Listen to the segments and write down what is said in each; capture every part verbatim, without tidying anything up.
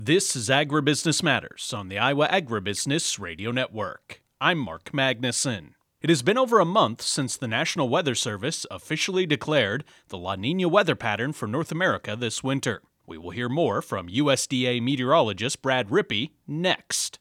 This is Agribusiness Matters on the Iowa Agribusiness Radio Network. I'm Mark Magnuson. It has been over a month since the National Weather Service officially declared the La Niña weather pattern for North America this winter. We will hear more from U S D A meteorologist Brad Rippey next.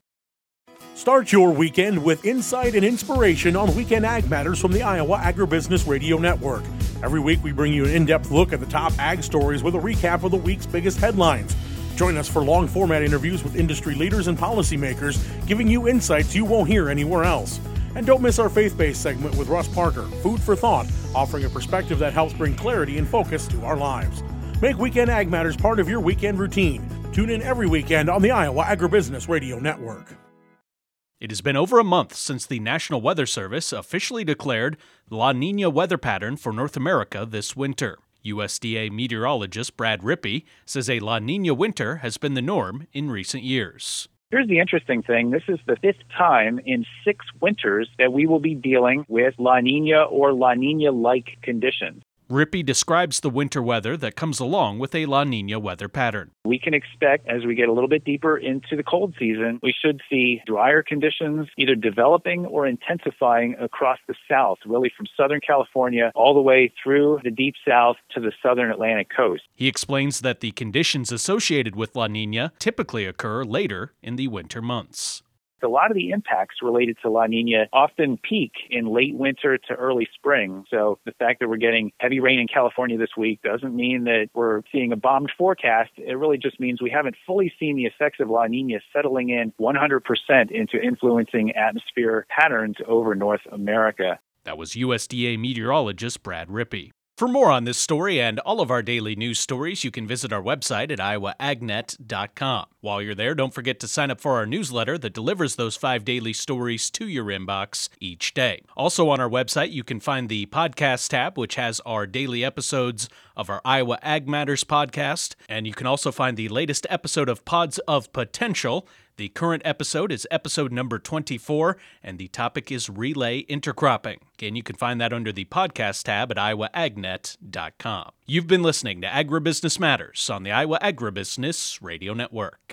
Start your weekend with insight and inspiration on Weekend Ag Matters from the Iowa Agribusiness Radio Network. Every week we bring you an in-depth look at the top ag stories with a recap of the week's biggest headlines. Join us for long-format interviews with industry leaders and policymakers, giving you insights you won't hear anywhere else. And don't miss our faith-based segment with Russ Parker, Food for Thought, offering a perspective that helps bring clarity and focus to our lives. Make Weekend Ag Matters part of your weekend routine. Tune in every weekend on the Iowa Agribusiness Radio Network. It has been over a month since the National Weather Service officially declared the La Niña weather pattern for North America this winter. U S D A meteorologist Brad Rippey says a La Niña winter has been the norm in recent years. Here's the interesting thing. This is the fifth time in six winters that we will be dealing with La Niña or La Niña-like conditions. Rippey describes the winter weather that comes along with a La Niña weather pattern. We can expect, as we get a little bit deeper into the cold season, we should see drier conditions either developing or intensifying across the south, really from Southern California all the way through the deep south to the southern Atlantic coast. He explains that the conditions associated with La Niña typically occur later in the winter months. A lot of the impacts related to La Niña often peak in late winter to early spring. So the fact that we're getting heavy rain in California this week doesn't mean that we're seeing a bombed forecast. It really just means we haven't fully seen the effects of La Niña settling in one hundred percent into influencing atmosphere patterns over North America. That was U S D A meteorologist Brad Rippey. For more on this story and all of our daily news stories, you can visit our website at iowa ag net dot com. While you're there, don't forget to sign up for our newsletter that delivers those five daily stories to your inbox each day. Also on our website, you can find the podcast tab, which has our daily episodes of our Iowa Ag Matters podcast, and you can also find the latest episode of Pods of Potential. The current episode is episode number twenty-four, and the topic is relay intercropping. Again, you can find that under the podcast tab at iowa ag net dot com. You've been listening to Agribusiness Matters on the Iowa Agribusiness Radio Network.